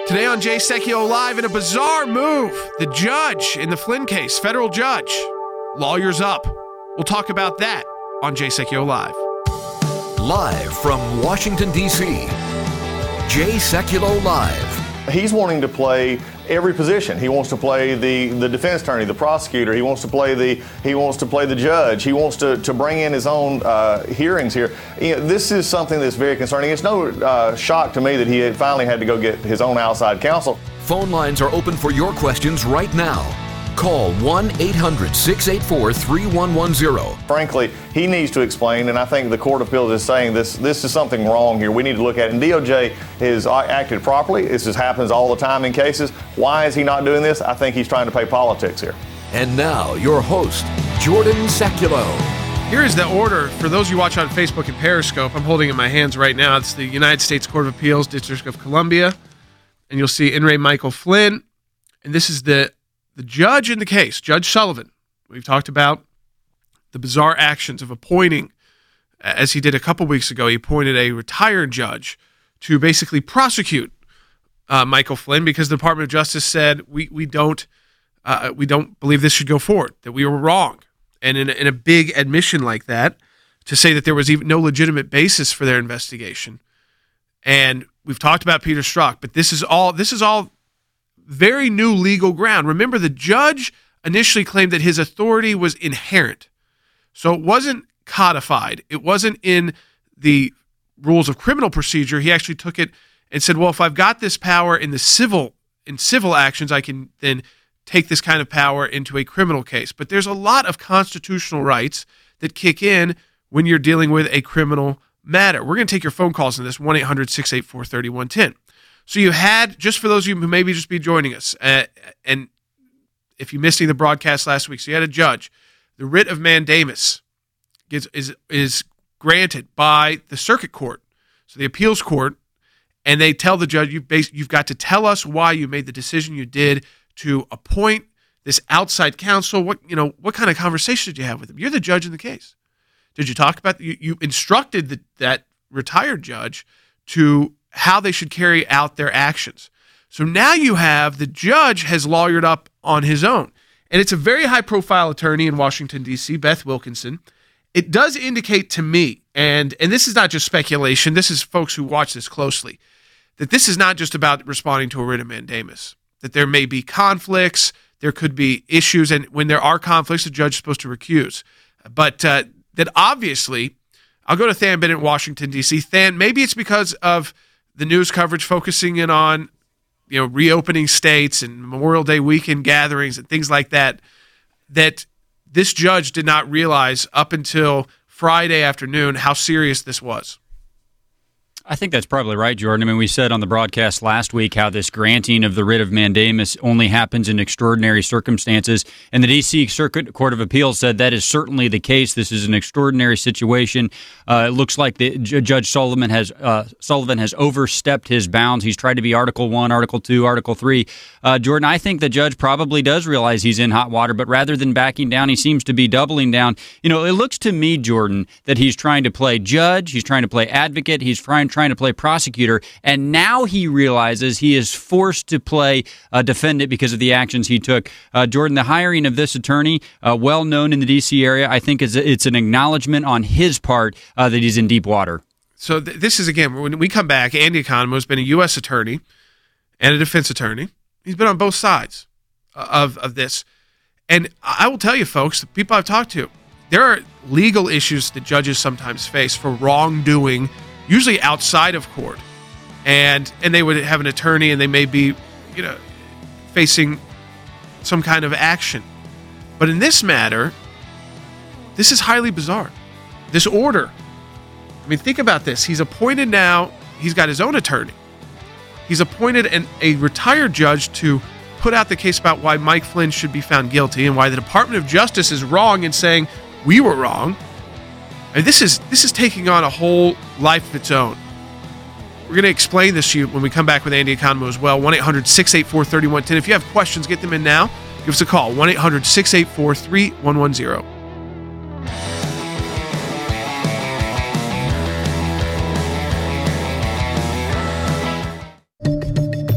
Today on Jay Secchio Live, in a bizarre move, the judge in the Flynn case, federal judge, lawyers up. We'll talk about that on Jay Secchio Live. Live from Washington, D.C., Jay Secchio Live. He's wanting to play every position. He wants to play the defense attorney, the prosecutor. He wants to play the judge. He wants to bring in his own hearings here. You know, this is something that's very concerning. It's no shock to me that he had finally had to go get his own outside counsel. Phone lines are open for your questions right now. Call 1-800-684-3110. Frankly, he needs to explain, and I think the Court of Appeals is saying this is something wrong here. We need to look at it. And DOJ has acted properly. This happens all the time in cases. Why is he not doing this? I think he's trying to play politics here. And now, your host, Jordan Secchio. Here is the order for those you watch on Facebook and Periscope. I'm holding it in my hands right now. It's the United States Court of Appeals, District of Columbia. And you'll see In re Michael Flynn. And this is the judge in the case, Judge Sullivan. We've talked about the bizarre actions of appointing, as he did a couple weeks ago, he appointed a retired judge to basically prosecute Michael Flynn because the Department of Justice said we don't believe this should go forward, that we were wrong. And in a big admission like that, to say that there was even no legitimate basis for their investigation. And we've talked about Peter Strzok, but this is all very new legal ground. Remember, the judge initially claimed that his authority was inherent. So it wasn't codified. It wasn't in the rules of criminal procedure. He actually took it and said, well, if I've got this power in civil actions, I can then take this kind of power into a criminal case. But there's a lot of constitutional rights that kick in when you're dealing with a criminal matter. We're going to take your phone calls on this, 1-800-684-3110. So you had, just for those of you who maybe just be joining us, and if you missed any of the broadcast last week, so you had a judge. The writ of mandamus is granted by the circuit court, so the appeals court, and they tell the judge, you've got to tell us why you made the decision you did to appoint this outside counsel. What kind of conversation did you have with him? You're the judge in the case. Did you talk about, you instructed that retired judge to how they should carry out their actions. So now you have the judge has lawyered up on his own. And it's a very high-profile attorney in Washington, D.C., Beth Wilkinson. It does indicate to me, and this is not just speculation, this is folks who watch this closely, that this is not just about responding to a writ of mandamus, that there may be conflicts, there could be issues, and when there are conflicts, the judge is supposed to recuse. But that obviously, I'll go to Than Bennett in Washington, D.C. Than, maybe it's because of the news coverage focusing in on, reopening states and Memorial Day weekend gatherings and things like that, that this judge did not realize up until Friday afternoon how serious this was. I think that's probably right, Jordan. I mean, we said on the broadcast last week how this granting of the writ of mandamus only happens in extraordinary circumstances, and the D.C. Circuit Court of Appeals said that is certainly the case. This is an extraordinary situation. It looks like Judge Sullivan has overstepped his bounds. He's tried to be Article 1, Article 2, Article 3. Jordan, I think the judge probably does realize he's in hot water, but rather than backing down, he seems to be doubling down. It looks to me, Jordan, that he's trying to play judge, he's trying to play advocate, he's trying to play prosecutor, and now he realizes he is forced to play defendant because of the actions he took. Jordan, the hiring of this attorney, well known in the D.C. area, I think it's an acknowledgement on his part that he's in deep water. So this is, again, when we come back, Andy Economou has been a U.S. attorney and a defense attorney. He's been on both sides of this. And I will tell you, folks, the people I've talked to, there are legal issues that judges sometimes face for wrongdoing, usually outside of court, and they would have an attorney, and they may be, facing some kind of action. But in this matter, this is highly bizarre. This order. I mean, think about this. He's appointed now. He's got his own attorney. He's appointed a retired judge to put out the case about why Mike Flynn should be found guilty and why the Department of Justice is wrong in saying we were wrong. And this is taking on a whole life of its own. We're going to explain this to you when we come back with Andy Economou as well. 1-800-684-3110. If you have questions, get them in now. Give us a call. 1-800-684-3110.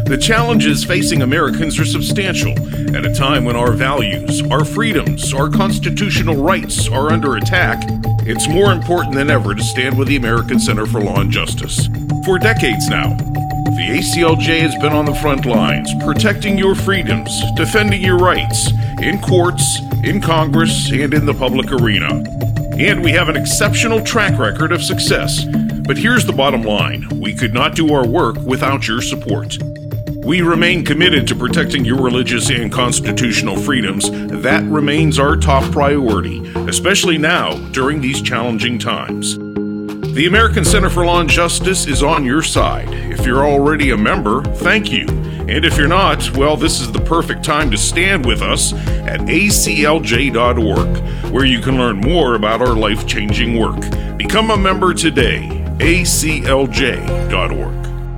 The challenges facing Americans are substantial at a time when our values, our freedoms, our constitutional rights are under attack. It's more important than ever to stand with the American Center for Law and Justice. For decades now, the ACLJ has been on the front lines, protecting your freedoms, defending your rights, in courts, in Congress, and in the public arena. And we have an exceptional track record of success. But here's the bottom line. We could not do our work without your support. We remain committed to protecting your religious and constitutional freedoms. That remains our top priority, especially now during these challenging times. The American Center for Law and Justice is on your side. If you're already a member, thank you. And if you're not, well, this is the perfect time to stand with us at aclj.org, where you can learn more about our life-changing work. Become a member today, aclj.org.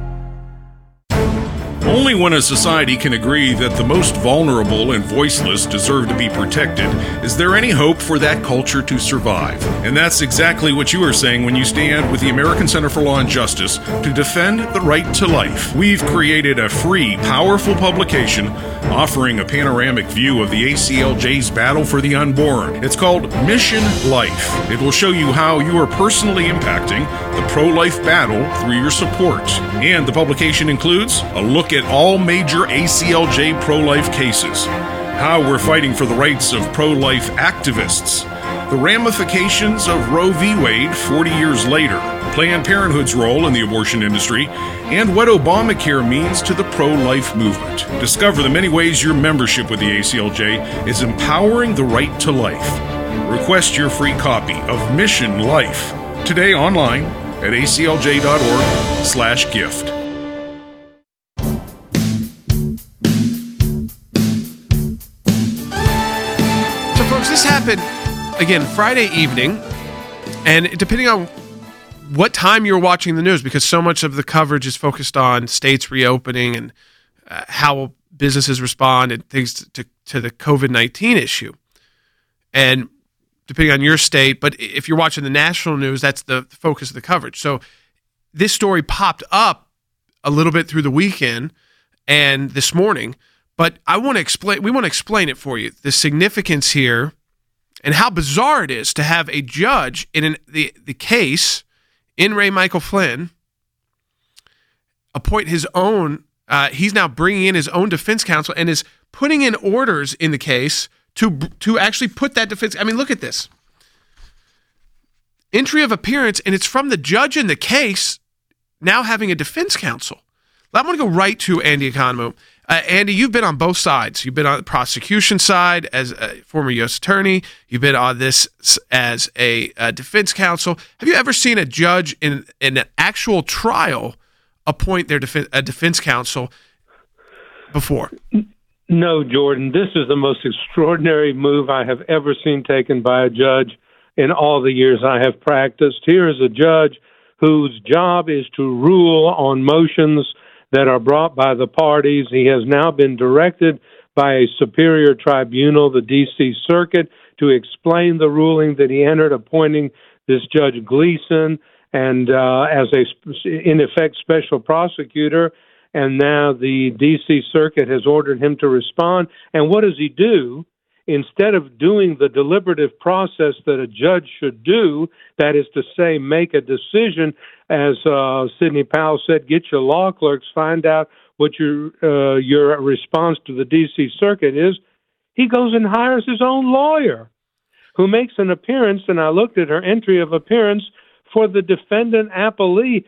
Only when a society can agree that the most vulnerable and voiceless deserve to be protected is there any hope for that culture to survive. And that's exactly what you are saying when you stand with the American Center for Law and Justice to defend the right to life. We've created a free, powerful publication offering a panoramic view of the ACLJ's battle for the unborn. It's called Mission Life. It will show you how you are personally impacting the pro-life battle through your support. And the publication includes a look at all major ACLJ pro-life cases, how we're fighting for the rights of pro-life activists, the ramifications of Roe v. Wade 40 years later, Planned Parenthood's role in the abortion industry, and what Obamacare means to the pro-life movement. Discover the many ways your membership with the ACLJ is empowering the right to life. Request your free copy of Mission Life today online at aclj.org/gift. This happened, again, Friday evening, and depending on what time you're watching the news, because so much of the coverage is focused on states reopening and how businesses respond and things to the COVID-19 issue, and depending on your state, but if you're watching the national news, that's the focus of the coverage. So this story popped up a little bit through the weekend and this morning, but we want to explain it for you, the significance here and how bizarre it is to have a judge in the case, In re Michael Flynn, appoint his own, he's now bringing in his own defense counsel and is putting in orders in the case to actually put that defense. I mean, look at this. Entry of appearance, and it's from the judge in the case now having a defense counsel. I want to go right to Andy Economou. Andy, you've been on both sides. You've been on the prosecution side as a former U.S. attorney. You've been on this as a defense counsel. Have you ever seen a judge in an actual trial appoint a defense counsel before? No, Jordan. This is the most extraordinary move I have ever seen taken by a judge in all the years I have practiced. Here is a judge whose job is to rule on motions that are brought by the parties. He has now been directed by a superior tribunal, the D.C. Circuit, to explain the ruling that he entered, appointing this Judge Gleason and as in effect, special prosecutor. And now the D.C. Circuit has ordered him to respond. And what does he do? Instead of doing the deliberative process that a judge should do, that is to say, make a decision, as Sidney Powell said, get your law clerks, find out what your response to the D.C. Circuit is, he goes and hires his own lawyer who makes an appearance, and I looked at her entry of appearance, for the defendant appellee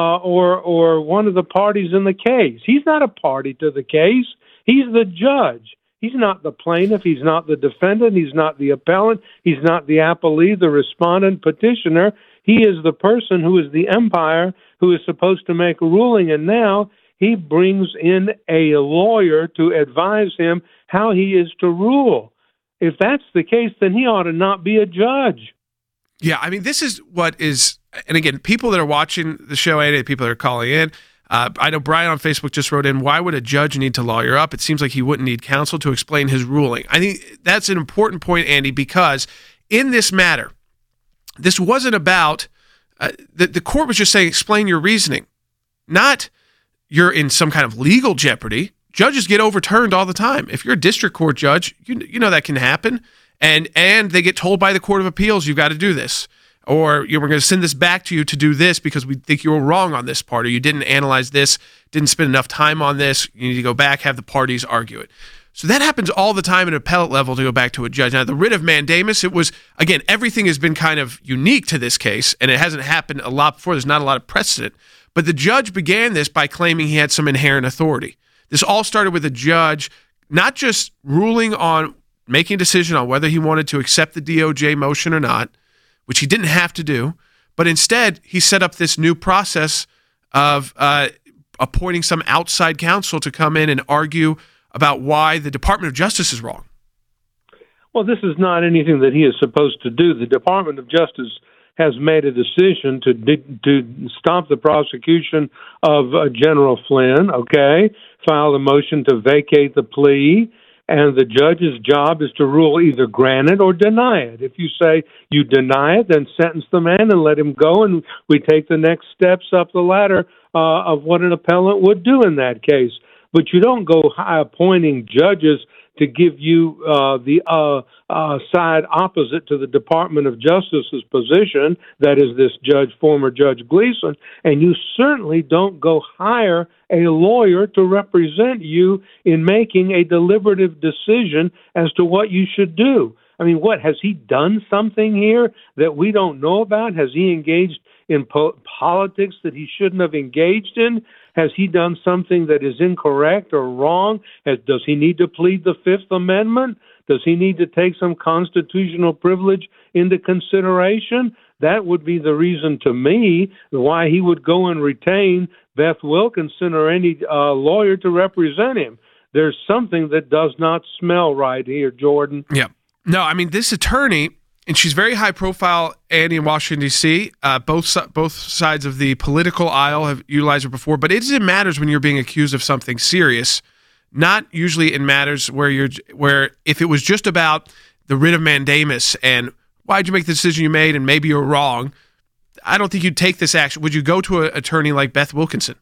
or one of the parties in the case. He's not a party to the case. He's the judge. He's not the plaintiff. He's not the defendant. He's not the appellant. He's not the appellee, the respondent, petitioner. He is the person who is the umpire who is supposed to make a ruling, and now he brings in a lawyer to advise him how he is to rule. If that's the case, then he ought to not be a judge. Yeah, I mean, this is what is, and again, people that are watching the show, and people that are calling in, I know Brian on Facebook just wrote in, why would a judge need to lawyer up? It seems like he wouldn't need counsel to explain his ruling. I think that's an important point, Andy, because in this matter, this wasn't about, the court was just saying, explain your reasoning, not you're in some kind of legal jeopardy. Judges get overturned all the time. If you're a district court judge, you know that can happen. And they get told by the Court of Appeals, you've got to do this. Or we're going to send this back to you to do this because we think you were wrong on this part, or you didn't analyze this, didn't spend enough time on this. You need to go back, have the parties argue it. So that happens all the time at appellate level to go back to a judge. Now, the writ of mandamus, it was, again, everything has been kind of unique to this case, and it hasn't happened a lot before. There's not a lot of precedent. But the judge began this by claiming he had some inherent authority. This all started with a judge not just ruling on making a decision on whether he wanted to accept the DOJ motion or not, which he didn't have to do, but instead he set up this new process of appointing some outside counsel to come in and argue about why the Department of Justice is wrong. Well, this is not anything that he is supposed to do. The Department of Justice has made a decision to stop the prosecution of General Flynn, file a motion to vacate the plea, and the judge's job is to rule either grant it or deny it. If you say you deny it, then sentence the man and let him go, and we take the next steps up the ladder of what an appellant would do in that case. But you don't go appointing judges to give you the side opposite to the Department of Justice's position, that is this former Judge Gleason, and you certainly don't go hire a lawyer to represent you in making a deliberative decision as to what you should do. I mean, has he done something here that we don't know about? Has he engaged in politics that he shouldn't have engaged in? Has he done something that is incorrect or wrong? Does he need to plead the Fifth Amendment? Does he need to take some constitutional privilege into consideration? That would be the reason to me why he would go and retain Beth Wilkinson or any lawyer to represent him. There's something that does not smell right here, Jordan. Yeah. No, I mean, this attorney, and she's very high profile, Andy, in Washington, D.C. Both sides of the political aisle have utilized her before, but it matters when you're being accused of something serious, not usually in matters where if it was just about the writ of mandamus and why'd you make the decision you made and maybe you're wrong, I don't think you'd take this action. Would you go to an attorney like Beth Wilkinson?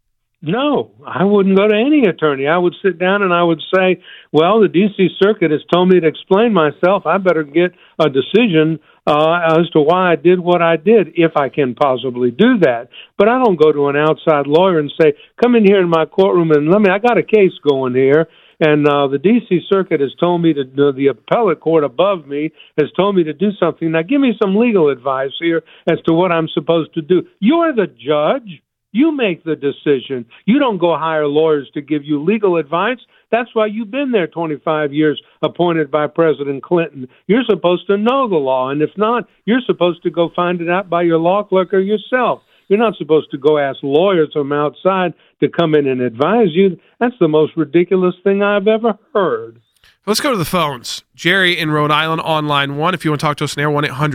No, I wouldn't go to any attorney. I would sit down and I would say, well, the D.C. Circuit has told me to explain myself. I better get a decision as to why I did what I did, if I can possibly do that. But I don't go to an outside lawyer and say, come in here in my courtroom and I got a case going here. And the D.C. Circuit has told me the appellate court above me has told me to do something. Now, give me some legal advice here as to what I'm supposed to do. You're the judge. You make the decision. You don't go hire lawyers to give you legal advice. That's why you've been there 25 years, appointed by President Clinton. You're supposed to know the law, and if not, you're supposed to go find it out by your law clerk or yourself. You're not supposed to go ask lawyers from outside to come in and advise you. That's the most ridiculous thing I've ever heard. Let's go to the phones. Jerry in Rhode Island on line 1. If you want to talk to us on air,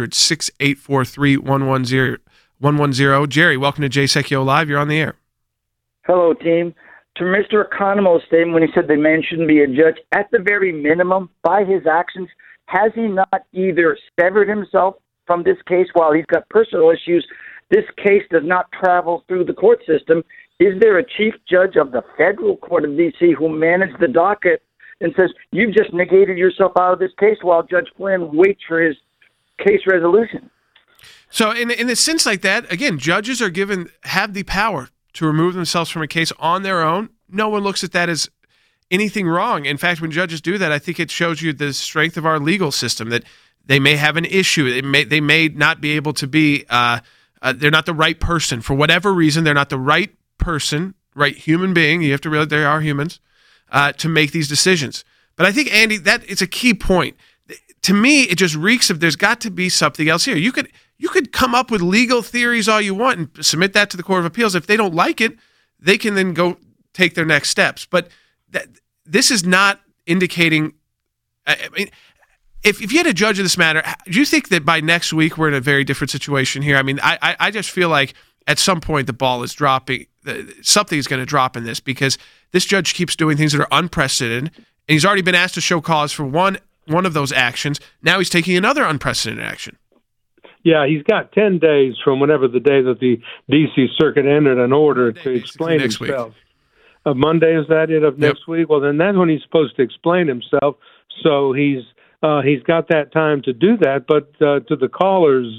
1-800-6843-110. Jerry, welcome to Jay Secchio Live. You're on the air. Hello, team. To Mr. Economou's statement when he said the man shouldn't be a judge, at the very minimum, by his actions, has he not either severed himself from this case while he's got personal issues? This case does not travel through the court system. Is there a chief judge of the federal court of D.C. who managed the docket and says, you've just negated yourself out of this case while Judge Flynn waits for his case resolution? So in a sense like that, again, judges have the power to remove themselves from a case on their own. No one looks at that as anything wrong. In fact, when judges do that, I think it shows you the strength of our legal system, that they may have an issue. They may not be able to be, they're not the right person. For whatever reason, they're not the right person, right human being. You have to realize they are humans, to make these decisions. But I think, Andy, that it's a key point. To me, it just reeks of there's got to be something else here. You could come up with legal theories all you want and submit that to the Court of Appeals. If they don't like it, they can then go take their next steps. But this is not indicating. I mean, if you had a judge of this matter, do you think that by next week we're in a very different situation here? I mean, I just feel like at some point the ball is dropping. Something is going to drop in this because this judge keeps doing things that are unprecedented, and he's already been asked to show cause for one of those actions. Now he's taking another unprecedented action. Yeah, he's got 10 days from whenever the day that the D.C. Circuit entered an order to explain himself. Monday, is that it, of next week? Well, then that's when he's supposed to explain himself. So he's got that time to do that. But to the caller's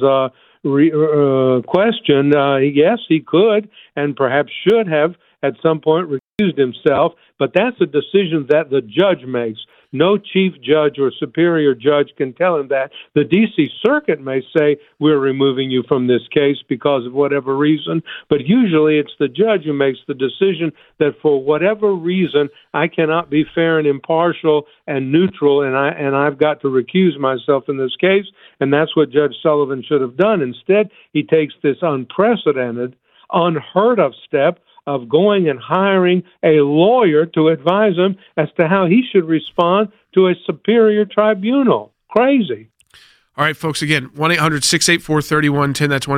question, yes, he could and perhaps should have at some point recused himself. But that's a decision that the judge makes. No chief judge or superior judge can tell him that. The D.C. Circuit may say, we're removing you from this case because of whatever reason, but usually it's the judge who makes the decision that for whatever reason, I cannot be fair and impartial and neutral, and I've got to recuse myself in this case, and that's what Judge Sullivan should have done. Instead, he takes this unprecedented, unheard of step of going and hiring a lawyer to advise him as to how he should respond to a superior tribunal. Crazy. All right, folks, again, 1-800-684-3110. That's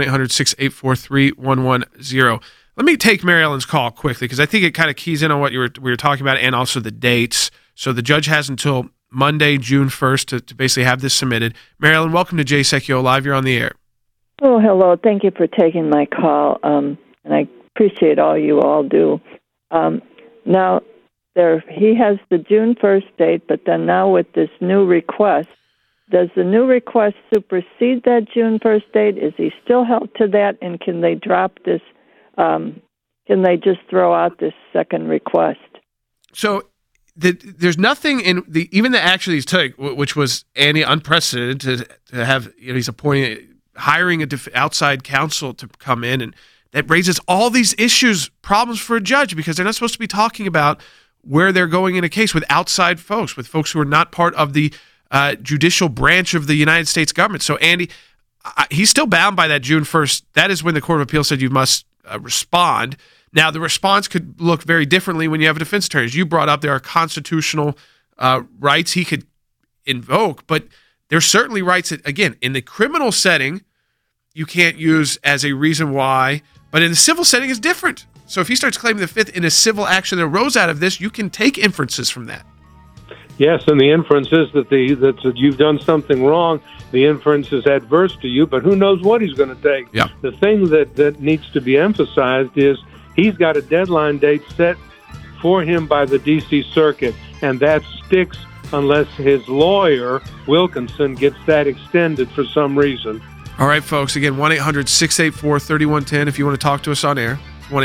1-800-684-3110. Let me take Mary Ellen's call quickly because I think it kind of keys in on what we were talking about and also the dates. So the judge has until Monday, June 1st to basically have this submitted. Mary Ellen, welcome to Jay Sekulow Live. You're on the air. Oh, hello. Thank you for taking my call, and I appreciate all you all do. Now, he has the June 1st date, but then now with this new request, does the new request supersede that June 1st date? Is he still held to that, and can they drop this? Can they just throw out this second request? So there's nothing in even the action he's taking, which was unprecedented to have. He's hiring an outside counsel to come in, and that raises all these problems for a judge because they're not supposed to be talking about where they're going in a case with outside folks, with folks who are not part of the judicial branch of the United States government. So, Andy, he's still bound by that June 1st. That is when the Court of Appeals said you must respond. Now, the response could look very differently when you have a defense attorney. As you brought up, there are constitutional rights he could invoke, but there's certainly rights that, again, in the criminal setting, you can't use as a reason why, but in the civil setting is different. So if he starts claiming the fifth in a civil action that arose out of this, you can take inferences from that. Yes, and the inference is that you've done something wrong. The inference is adverse to you, but who knows what he's going to take. Yeah. The thing that needs to be emphasized is he's got a deadline date set for him by the D.C. Circuit, and that sticks unless his lawyer, Wilkinson, gets that extended for some reason. All right, folks. Again, 1-800-684-3110 if you want to talk to us on air.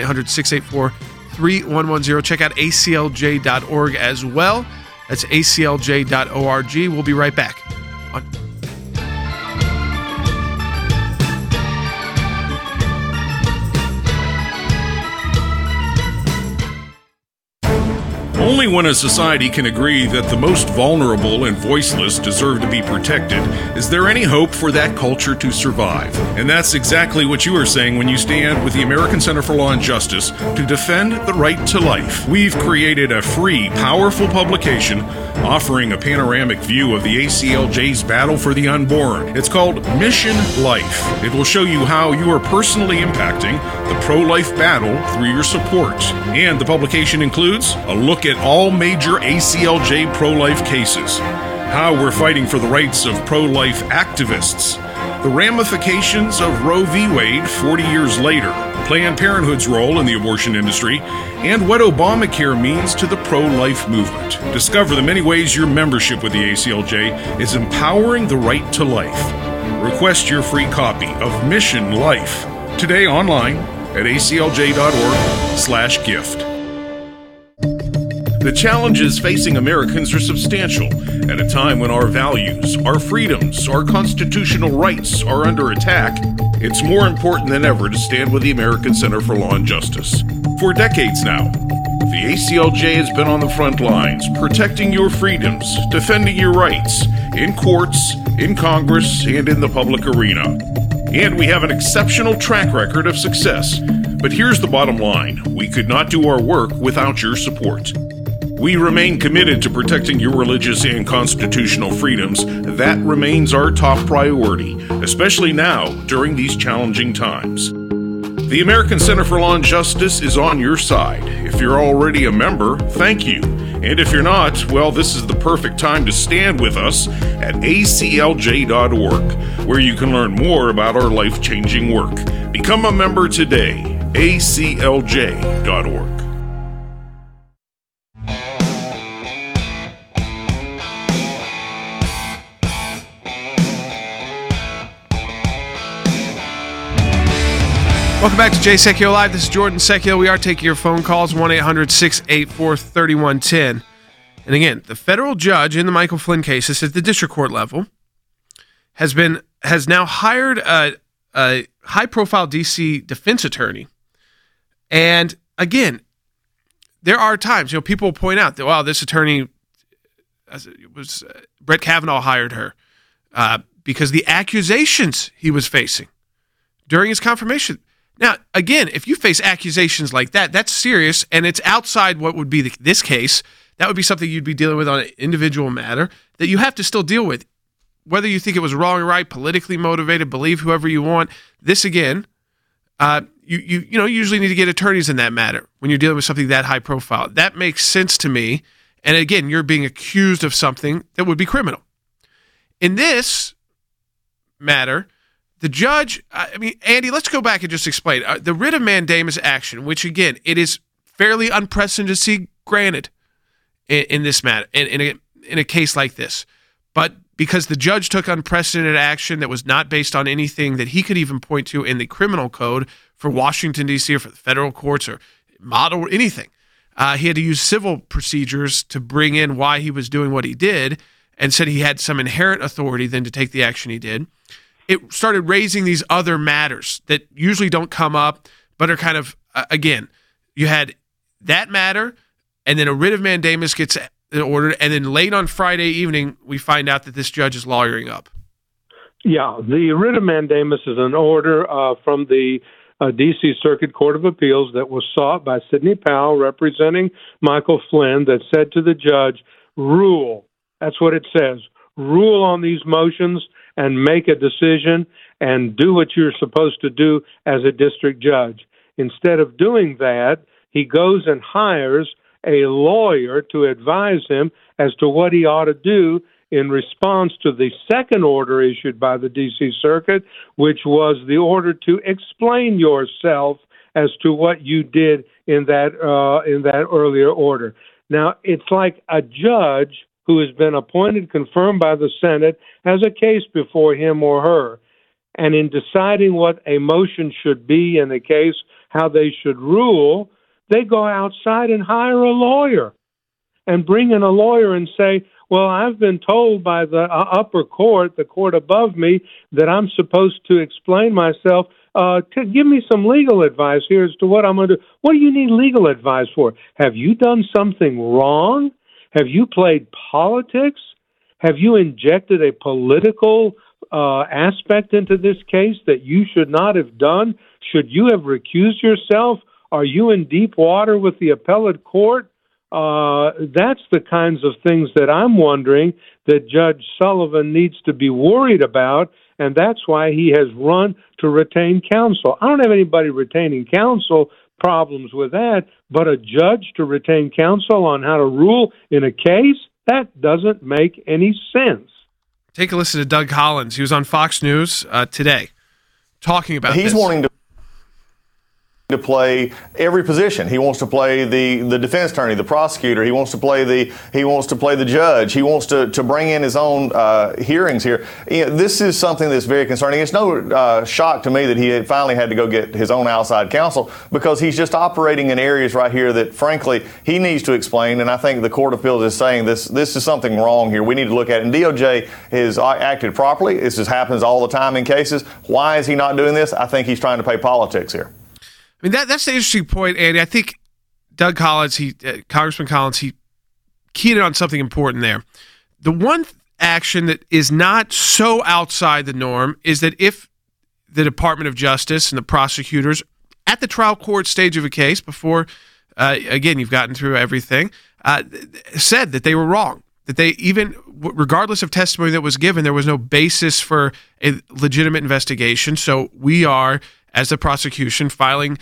1-800-684-3110. Check out aclj.org as well. That's aclj.org. We'll be right back. Only when a society can agree that the most vulnerable and voiceless deserve to be protected is there any hope for that culture to survive. And that's exactly what you are saying when you stand with the American Center for Law and Justice to defend the right to life. We've created a free, powerful publication offering a panoramic view of the ACLJ's battle for the unborn. It's called Mission Life. It will show you how you are personally impacting the pro-life battle through your support. And the publication includes a look at all major ACLJ pro-life cases, how we're fighting for the rights of pro-life activists, the ramifications of Roe v. Wade 40 years later, Planned Parenthood's role in the abortion industry, and what Obamacare means to the pro-life movement. Discover the many ways your membership with the ACLJ is empowering the right to life. Request your free copy of Mission Life today online at aclj.org/gift. The challenges facing Americans are substantial at a time when our values, our freedoms, our constitutional rights are under attack. It's more important than ever to stand with the American Center for Law and Justice. For decades now, the ACLJ has been on the front lines, protecting your freedoms, defending your rights, in courts, in Congress, and in the public arena. And we have an exceptional track record of success. But here's the bottom line. We could not do our work without your support. We remain committed to protecting your religious and constitutional freedoms. That remains our top priority, especially now during these challenging times. The American Center for Law and Justice is on your side. If you're already a member, thank you. And if you're not, well, this is the perfect time to stand with us at aclj.org, where you can learn more about our life-changing work. Become a member today, aclj.org. Welcome back to Jay Sekulow Live. This is Jordan Sekulow. We are taking your phone calls, 1-800-684-3110. And again, the federal judge in the Michael Flynn case, this is at the district court level, has now hired a high-profile D.C. defense attorney. And again, there are times, people point out that, this attorney Brett Kavanaugh hired her because the accusations he was facing during his confirmation. Now, again, if you face accusations like that, that's serious, and it's outside what would be this case. That would be something you'd be dealing with on an individual matter that you have to still deal with. Whether you think it was wrong or right, politically motivated, believe whoever you want. This, again, you usually need to get attorneys in that matter when you're dealing with something that high profile. That makes sense to me. And again, you're being accused of something that would be criminal. In this matter, the judge, Andy, let's go back and just explain. The writ of mandamus action, which again, it is fairly unprecedented to see granted in this matter, in a case like this. But because the judge took unprecedented action that was not based on anything that he could even point to in the criminal code for Washington, D.C., or for the federal courts or model or anything, he had to use civil procedures to bring in why he was doing what he did, and said he had some inherent authority then to take the action he did. It started raising these other matters that usually don't come up, but are kind of, again, you had that matter, and then a writ of mandamus gets ordered, and then late on Friday evening, we find out that this judge is lawyering up. Yeah, the writ of mandamus is an order from the D.C. Circuit Court of Appeals that was sought by Sidney Powell representing Michael Flynn that said to the judge, rule. That's what it says. Rule on these motions and make a decision and do what you're supposed to do as a district judge. Instead of doing that, he goes and hires a lawyer to advise him as to what he ought to do in response to the second order issued by the D.C. Circuit, which was the order to explain yourself as to what you did in that earlier order. Now, it's like a judge who has been appointed, confirmed by the Senate, has a case before him or her. And in deciding what a motion should be in a case, how they should rule, they go outside and hire a lawyer and bring in a lawyer and say, well, I've been told by the upper court, the court above me, that I'm supposed to explain myself. To give me some legal advice here as to what I'm going to do. What do you need legal advice for? Have you done something wrong? Have you played politics? Have you injected a political aspect into this case that you should not have done? Should you have recused yourself? Are you in deep water with the appellate court? That's the kinds of things that I'm wondering that Judge Sullivan needs to be worried about, and that's why he has run to retain counsel. I don't have anybody retaining counsel problems with that, but a judge to retain counsel on how to rule in a case, that doesn't make any sense. Take a listen to Doug Collins. He was on Fox News today talking about this. He's wanting to play every position. He wants to play the defense attorney, the prosecutor. He wants to play the judge. He wants to bring in his own hearings here. This is something that's very concerning. It's no shock to me that he finally had to go get his own outside counsel, because he's just operating in areas right here that, frankly, he needs to explain. And I think the Court of Appeals is saying this is something wrong here. We need to look at it. And DOJ has acted properly. This just happens all the time in cases. Why is he not doing this? I think he's trying to play politics here. I mean, that's the interesting point, Andy. I think Doug Collins, Congressman Collins, he keyed in on something important there. The one action that is not so outside the norm is that if the Department of Justice and the prosecutors at the trial court stage of a case, before, again, you've gotten through everything, said that they were wrong, that they, even regardless of testimony that was given, there was no basis for a legitimate investigation. So we are, as the prosecution, filing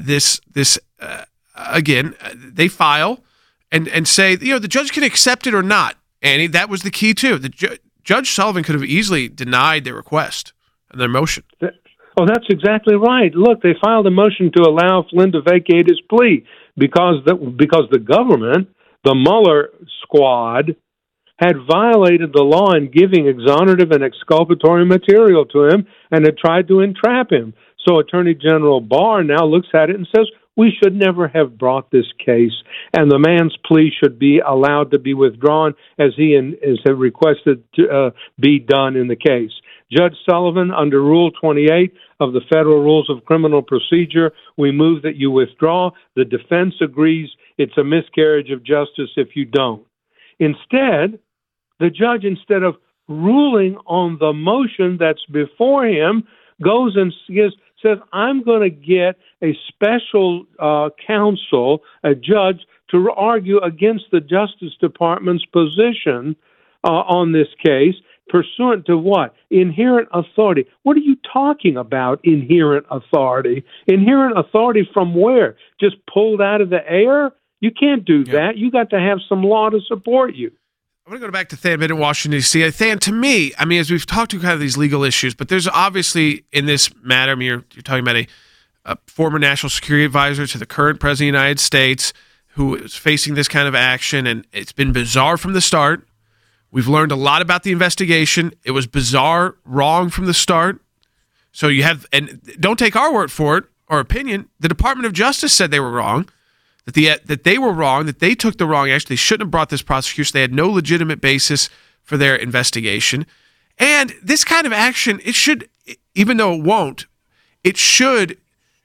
again, they file and say, the judge can accept it or not. Annie, that was the key too. Judge Sullivan could have easily denied their request and their motion. Oh, that's exactly right. Look, they filed a motion to allow Flynn to vacate his plea because the government, the Mueller squad, had violated the law in giving exonerative and exculpatory material to him and had tried to entrap him. So Attorney General Barr now looks at it and says, we should never have brought this case, and the man's plea should be allowed to be withdrawn as he has requested to be done in the case. Judge Sullivan, under Rule 28 of the Federal Rules of Criminal Procedure, we move that you withdraw. The defense agrees it's a miscarriage of justice if you don't. Instead, the judge, instead of ruling on the motion that's before him, goes and says, I'm going to get a special counsel, a judge, to argue against the Justice Department's position on this case, pursuant to what? Inherent authority. What are you talking about, inherent authority? Inherent authority from where? Just pulled out of the air? You can't do that. You got to have some law to support you. I'm going to go back to Than Bennett, Washington, D.C. Than, to me, I mean, as we've talked to kind of these legal issues, but there's obviously in this matter, I mean, you're talking about a former national security advisor to the current president of the United States who is facing this kind of action, and it's been bizarre from the start. We've learned a lot about the investigation. It was bizarre, wrong from the start. So you have, and don't take our word for it, our opinion. The Department of Justice said they were wrong. That they were wrong, that they took the wrong action. They shouldn't have brought this prosecution. They had no legitimate basis for their investigation. And this kind of action, it should, even though it won't, it should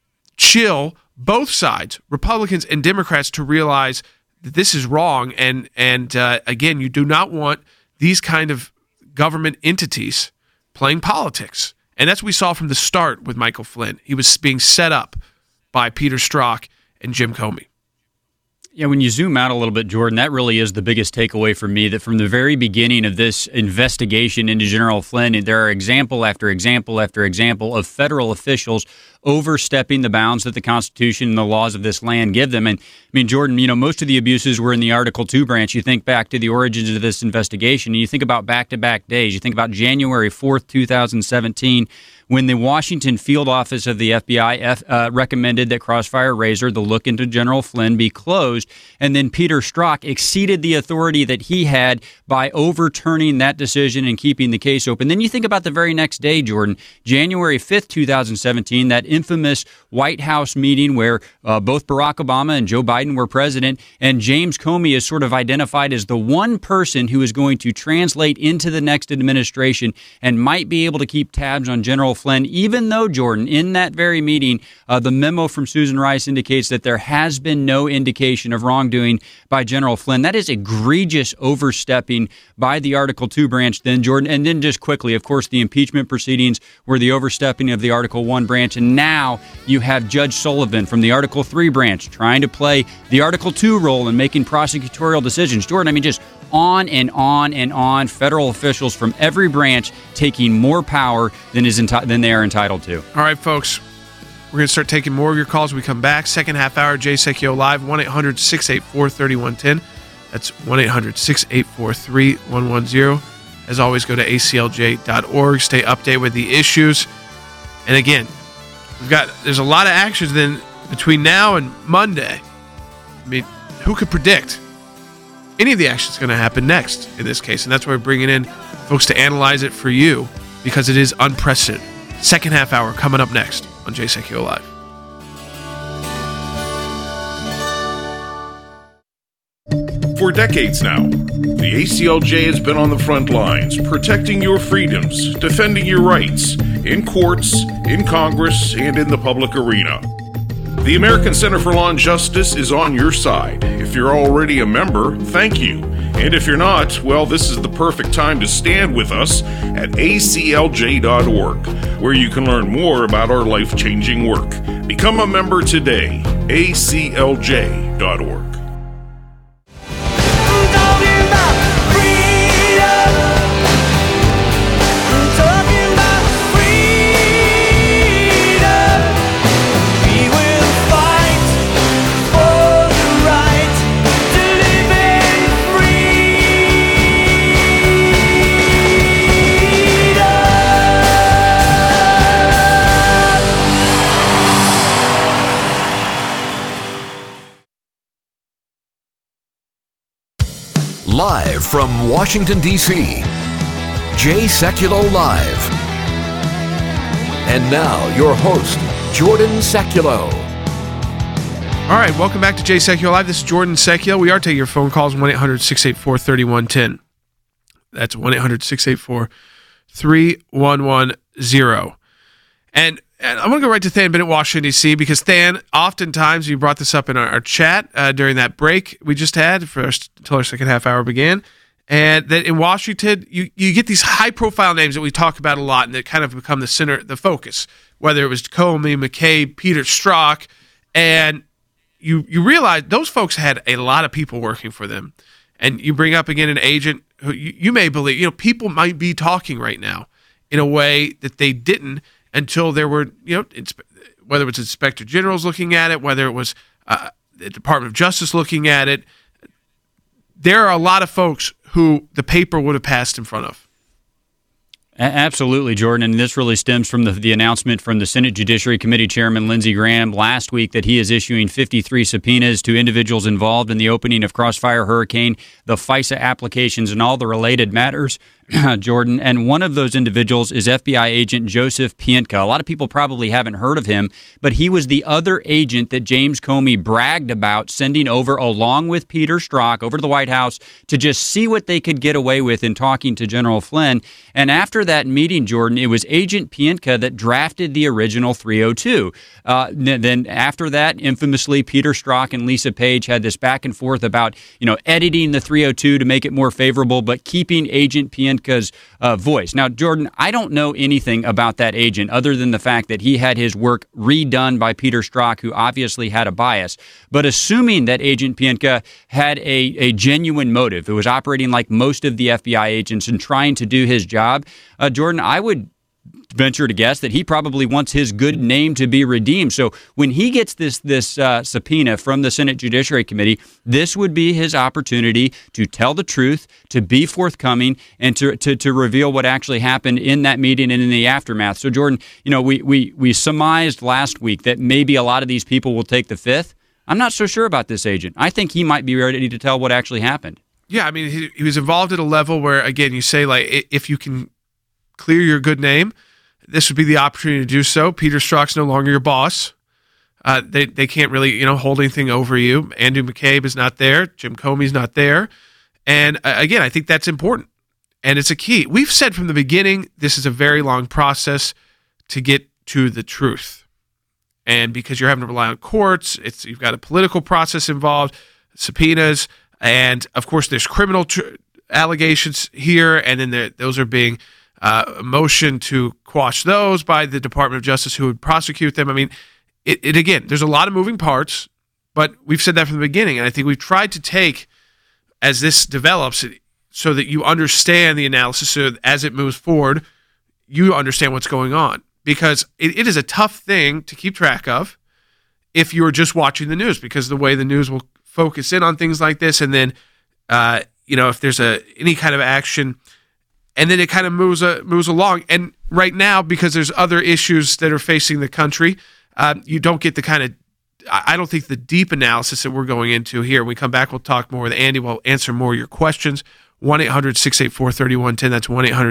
chill both sides, Republicans and Democrats, to realize that this is wrong. And again, you do not want these kind of government entities playing politics. And that's what we saw from the start with Michael Flynn. He was being set up by Peter Strzok and Jim Comey. Yeah, when you zoom out a little bit, Jordan, that really is the biggest takeaway for me, that from the very beginning of this investigation into General Flynn, there are example after example after example of federal officials overstepping the bounds that the Constitution and the laws of this land give them. And I mean, Jordan, you know, most of the abuses were in the Article 2 branch. You think back to the origins of this investigation, and you think about back-to-back days. You think about January 4th, 2017, when the Washington field office of the FBI recommended that Crossfire Razor, the look into General Flynn, be closed, and then Peter Strzok exceeded the authority that he had by overturning that decision and keeping the case open. Then you think about the very next day, Jordan, January 5th, 2017, that infamous White House meeting where both Barack Obama and Joe Biden were president, and James Comey is sort of identified as the one person who is going to translate into the next administration and might be able to keep tabs on General Flynn, even though, Jordan, in that very meeting, the memo from Susan Rice indicates that there has been no indication of wrongdoing by General Flynn. That is egregious overstepping by the Article 2 branch then, Jordan. And then just quickly, of course, the impeachment proceedings were the overstepping of the Article 1 branch. And now you have Judge Sullivan from the Article 3 branch trying to play the Article 2 role in making prosecutorial decisions. Jordan, I mean, just on and on and on, federal officials from every branch taking more power than they are entitled to. All right, folks, we're going to start taking more of your calls when we come back. Second half hour, Jay Sekulow Live, 1-800-684-3110. That's 1-800-684-3110. As always, go to aclj.org. Stay updated with the issues. And again, there's a lot of actions then between now and Monday. I mean, who could predict any of the actions going to happen next in this case? And that's why we're bringing in folks to analyze it for you, because it is unprecedented. Second half hour coming up next on Jay Sekulow Live. For decades now, the ACLJ has been on the front lines, protecting your freedoms, defending your rights, in courts, in Congress, and in the public arena. The American Center for Law and Justice is on your side. If you're already a member, thank you. And if you're not, well, this is the perfect time to stand with us at aclj.org, where you can learn more about our life-changing work. Become a member today, aclj.org. Live from Washington, D.C., Jay Sekulow Live. And now, your host, Jordan Sekulow. All right, welcome back to Jay Sekulow Live. This is Jordan Sekulow. We are taking your phone calls, 1-800-684-3110. That's 1-800-684-3110. And I'm going to go right to Than Bennett, Washington, D.C., because Than, oftentimes, you brought this up in our chat during that break we just had until our second half hour began, and that in Washington, you get these high-profile names that we talk about a lot and that kind of become the focus, whether it was Comey, McCabe, Peter Strzok, and you realize those folks had a lot of people working for them. And you bring up again an agent who you may believe, people might be talking right now in a way that they didn't until there were, whether it was inspector generals looking at it, whether it was the Department of Justice looking at it. There are a lot of folks who the paper would have passed in front of. Absolutely, Jordan, and this really stems from the announcement from the Senate Judiciary Committee Chairman Lindsey Graham last week that he is issuing 53 subpoenas to individuals involved in the opening of Crossfire Hurricane, the FISA applications, and all the related matters, Jordan. And one of those individuals is FBI agent Joseph Pientka. A lot of people probably haven't heard of him, but he was the other agent that James Comey bragged about sending over along with Peter Strzok over to the White House to just see what they could get away with in talking to General Flynn. And after that meeting, Jordan, it was Agent Pientka that drafted the original 302. Then after that, infamously, Peter Strzok and Lisa Page had this back and forth about, editing the 302 to make it more favorable, but keeping Agent Pientka's voice. Now, Jordan, I don't know anything about that agent other than the fact that he had his work redone by Peter Strzok, who obviously had a bias. But assuming that Agent Pientka had a genuine motive, it was operating like most of the FBI agents and trying to do his job, Jordan, I would venture to guess that he probably wants his good name to be redeemed. So when he gets this subpoena from the Senate Judiciary Committee, this would be his opportunity to tell the truth, to be forthcoming, and to reveal what actually happened in that meeting and in the aftermath. So Jordan, we surmised last week that maybe a lot of these people will take the fifth. I'm not so sure about this agent. I think he might be ready to tell what actually happened. Yeah, I mean, he was involved at a level where, again, you say, like, if you can clear your good name, this would be the opportunity to do so. Peter Strzok's no longer your boss. They can't really, hold anything over you. Andrew McCabe is not there. Jim Comey's not there. And again, I think that's important. And it's a key. We've said from the beginning, this is a very long process to get to the truth. And because you're having to rely on courts, you've got a political process involved, subpoenas, and of course there's criminal allegations here, and then those are being motion to quash those by the Department of Justice who would prosecute them. I mean, it again, there's a lot of moving parts, but we've said that from the beginning, and I think we've tried to take, as this develops, so that you understand the analysis, so as it moves forward, you understand what's going on. Because it is a tough thing to keep track of if you're just watching the news, because the way the news will focus in on things like this, and then, if there's any kind of action, and then it kind of moves along. And right now, because there's other issues that are facing the country, you don't get the kind of, I don't think, the deep analysis that we're going into here. When we come back, we'll talk more with Andy. We'll answer more of your questions. 1-800-684-3110. That's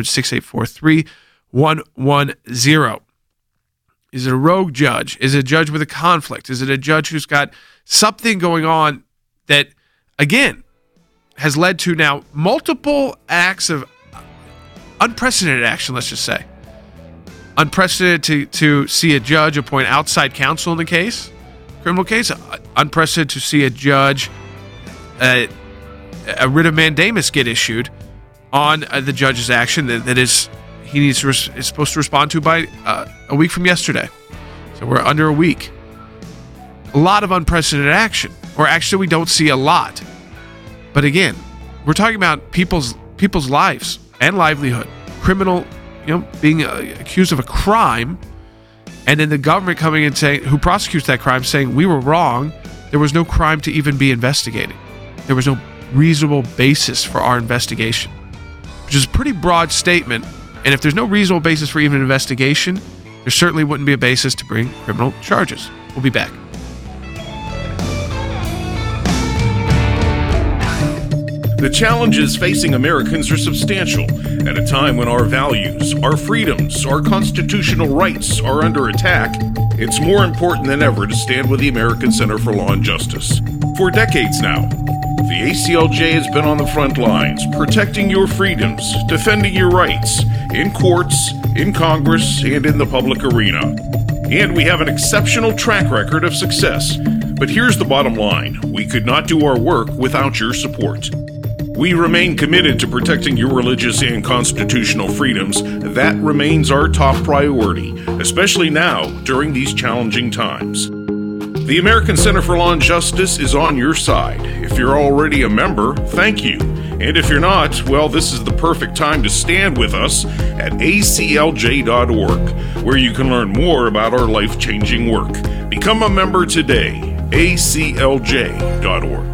1-800-684-3110. Is it a rogue judge? Is it a judge with a conflict? Is it a judge who's got something going on that, again, has led to now multiple acts of unprecedented action, let's just say. Unprecedented to see a judge appoint outside counsel in the criminal case. Unprecedented to see a judge, a writ of mandamus get issued on the judge's action that is supposed to respond to by a week from yesterday. So we're under a week. A lot of unprecedented action, or actually we don't see a lot. But again, we're talking about people's lives and livelihood. Criminal, being accused of a crime, and then the government coming and saying, who prosecutes that crime, saying we were wrong. There was no crime to even be investigated. There was no reasonable basis for our investigation, which is a pretty broad statement. And if there's no reasonable basis for even investigation, there certainly wouldn't be a basis to bring criminal charges. We'll be back. The challenges facing Americans are substantial at a time when our values, our freedoms, our constitutional rights are under attack. It's more important than ever to stand with the American Center for Law and Justice. For decades now, the ACLJ has been on the front lines, protecting your freedoms, defending your rights, in courts, in Congress, and in the public arena. And we have an exceptional track record of success. But here's the bottom line. We could not do our work without your support. We remain committed to protecting your religious and constitutional freedoms. That remains our top priority, especially now during these challenging times. The American Center for Law and Justice is on your side. If you're already a member, thank you. And if you're not, well, this is the perfect time to stand with us at aclj.org, where you can learn more about our life-changing work. Become a member today, aclj.org.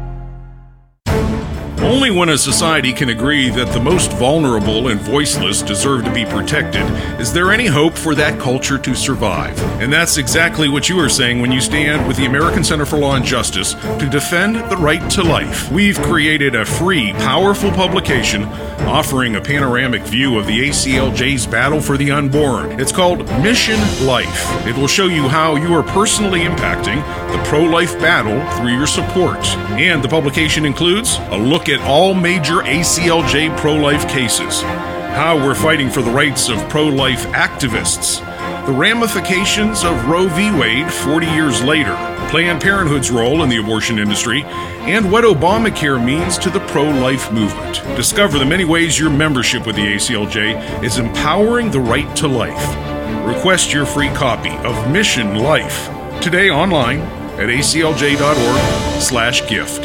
Only when a society can agree that the most vulnerable and voiceless deserve to be protected is there any hope for that culture to survive. And that's exactly what you are saying when you stand with the American Center for Law and Justice to defend the right to life. We've created a free, powerful publication offering a panoramic view of the ACLJ's battle for the unborn. It's called Mission Life. It will show you how you are personally impacting the pro-life battle through your support. And the publication includes a look at all major ACLJ pro-life cases, how we're fighting for the rights of pro-life activists, the ramifications of Roe v. Wade 40 years later, Planned Parenthood's role in the abortion industry, and what Obamacare means to the pro-life movement. Discover the many ways your membership with the ACLJ is empowering the right to life. Request your free copy of Mission Life today online at aclj.org/gift.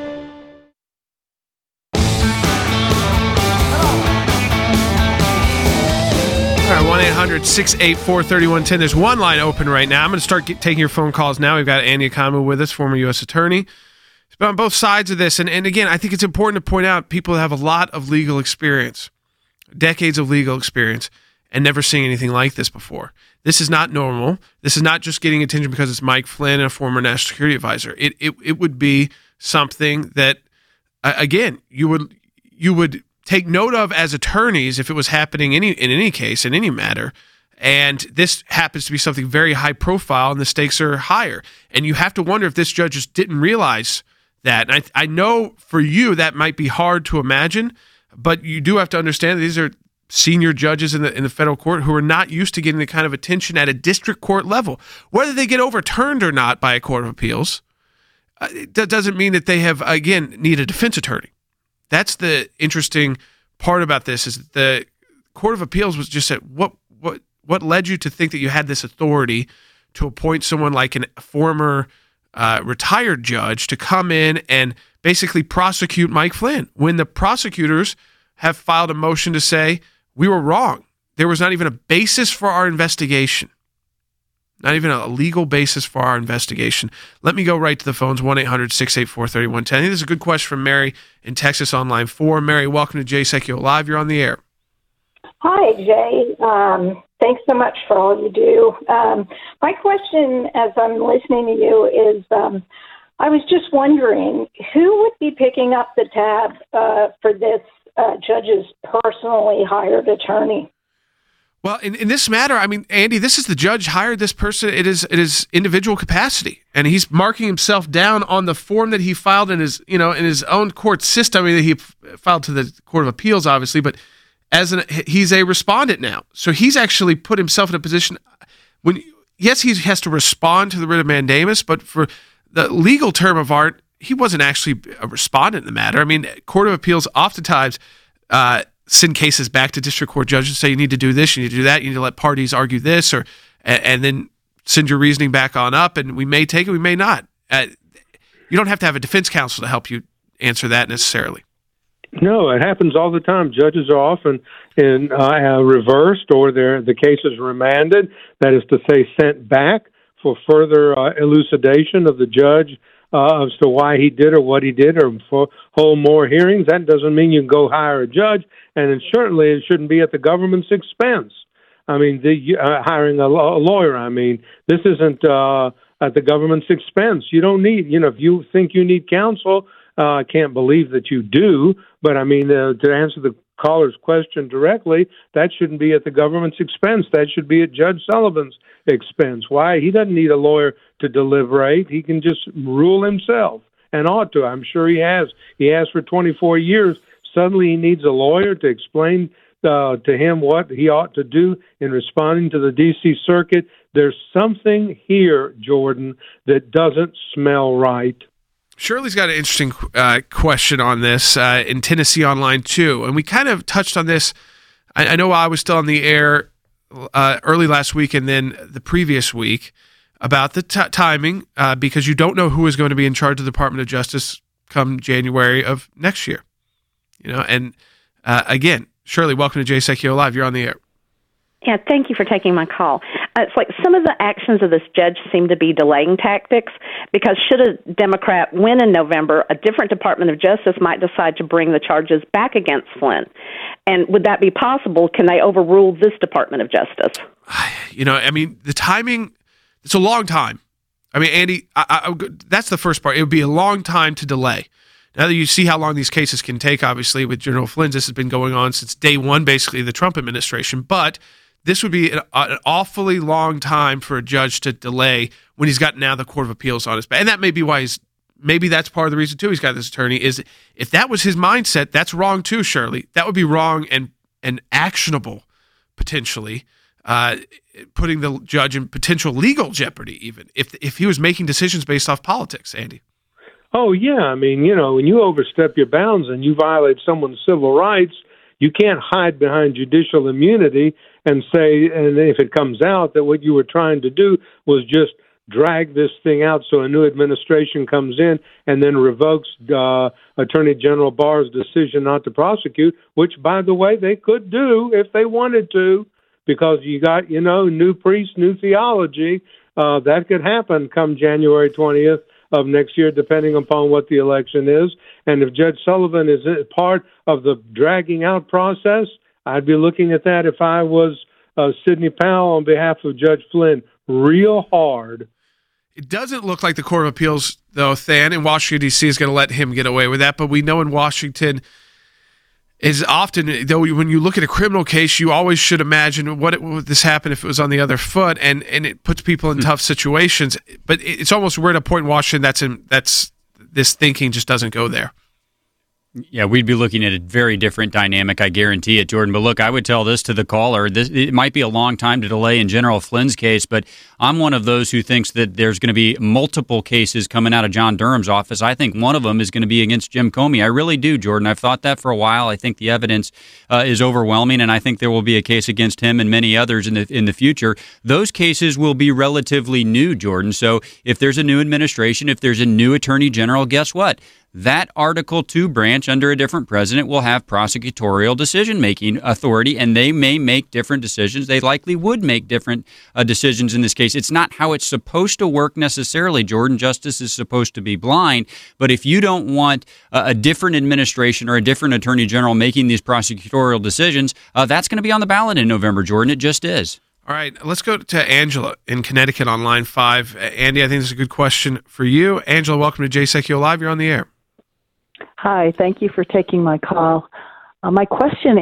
All right, 1-800-684-3110. There's one line open right now. I'm going to start taking your phone calls now. We've got Andy Akamu with us, former U.S. attorney. He's been on both sides of this. And again, I think it's important to point out people have a lot of legal experience, decades of legal experience, and never seen anything like this before. This is not normal. This is not just getting attention because it's Mike Flynn, a former national security advisor. It would be something that, again, you would take note of as attorneys if it was happening in any case, in any matter. And this happens to be something very high profile, and the stakes are higher. And you have to wonder if this judge just didn't realize that. And I know for you that might be hard to imagine, but you do have to understand that these are senior judges in the federal court who are not used to getting the kind of attention at a district court level. Whether they get overturned or not by a court of appeals, that doesn't mean that they have, again, need a defense attorney. That's the interesting part about this, is that the Court of Appeals was just said, what led you to think that you had this authority to appoint someone like a former retired judge to come in and basically prosecute Mike Flynn when the prosecutors have filed a motion to say, we were wrong. There was not even a basis for our investigation. Not even a legal basis for our investigation. Let me go right to the phones, 1-800-684-3110. I think this is a good question from Mary in Texas on line 4. Mary, welcome to Jay Sekulow Live. You're on the air. Hi, Jay. Thanks so much for all you do. My question, as I'm listening to you, is I was just wondering, who would be picking up the tab for this judge's personally hired attorney? Well, in this matter, I mean, Andy, this is the judge hired this person. It is individual capacity, and he's marking himself down on the form that he filed in his own court system. I mean, he filed to the Court of Appeals, obviously, but he's a respondent now, so he's actually put himself in a position yes, he has to respond to the writ of mandamus, but for the legal term of art, he wasn't actually a respondent in the matter. I mean, Court of Appeals oftentimes send cases back to district court judges and say, you need to do this, you need to do that, you need to let parties argue this, and then send your reasoning back on up, and we may take it, we may not. You don't have to have a defense counsel to help you answer that necessarily. No, it happens all the time. Judges are often reversed, or the case is remanded, that is to say sent back for further elucidation of the judge as to why he did or what he did, or for hold more hearings. That doesn't mean you can go hire a judge, and certainly it shouldn't be at the government's expense. I mean, hiring a lawyer, I mean, this isn't at the government's expense. You don't need, if you think you need counsel, I can't believe that you do, but I mean, to answer the caller's question directly, that shouldn't be at the government's expense. That should be at Judge Sullivan's expense. Why? He doesn't need a lawyer to deliberate. He can just rule himself, and ought to. I'm sure he has. He has for 24 years. Suddenly he needs a lawyer to explain to him what he ought to do in responding to the D.C. Circuit. There's something here, Jordan, that doesn't smell right. Shirley's got an interesting question on this in Tennessee Online, too. And we kind of touched on this. I know I was still on the air early last week and then the previous week about the timing because you don't know who is going to be in charge of the Department of Justice come January of next year. And again, Shirley, welcome to JSecchio Live. You're on the air. Yeah, thank you for taking my call. It's like some of the actions of this judge seem to be delaying tactics because should a Democrat win in November, a different Department of Justice might decide to bring the charges back against Flynn. And would that be possible? Can they overrule this Department of Justice? The timing, it's a long time. I mean, Andy, that's the first part. It would be a long time to delay. Now that you see how long these cases can take, obviously, with General Flynn, this has been going on since day one, basically, of the Trump administration. But this would be an awfully long time for a judge to delay when he's got now the Court of Appeals on his back. And that may be why maybe that's part of the reason, too, he's got this attorney, is if that was his mindset, that's wrong, too, Shirley. That would be wrong and actionable, potentially, putting the judge in potential legal jeopardy, even, if he was making decisions based off politics, Andy. Oh, yeah. I mean, when you overstep your bounds and you violate someone's civil rights, you can't hide behind judicial immunity and say, and if it comes out that what you were trying to do was just drag this thing out so a new administration comes in and then revokes Attorney General Barr's decision not to prosecute, which, by the way, they could do if they wanted to, because you got, new priests, new theology. That could happen come January 20th. Of next year, depending upon what the election is. And if Judge Sullivan is part of the dragging out process, I'd be looking at that if I was Sidney Powell on behalf of Judge Flynn real hard. It doesn't look like the Court of Appeals, though, Than, in Washington, D.C. is going to let him get away with that. But we know in Washington is often, though, when you look at a criminal case, you always should imagine would this happen if it was on the other foot, and it puts people in tough situations. But it's almost we're at a point in Washington that's this thinking just doesn't go there. Yeah, we'd be looking at a very different dynamic, I guarantee it, Jordan. But look, I would tell this to the caller. It might be a long time to delay in General Flynn's case, but I'm one of those who thinks that there's going to be multiple cases coming out of John Durham's office. I think one of them is going to be against Jim Comey. I really do, Jordan. I've thought that for a while. I think the evidence is overwhelming, and I think there will be a case against him and many others in the future. Those cases will be relatively new, Jordan. So if there's a new administration, if there's a new attorney general, guess what? That Article 2 branch under a different president will have prosecutorial decision-making authority, and they may make different decisions. They likely would make different decisions in this case. It's not how it's supposed to work necessarily, Jordan. Justice is supposed to be blind. But if you don't want a different administration or a different attorney general making these prosecutorial decisions, that's going to be on the ballot in November, Jordan. It just is. All right, let's go to Angela in Connecticut on line 5. Andy, I think this is a good question for you. Angela, welcome to JSecchio Live. You're on the air. Hi, thank you for taking my call. My question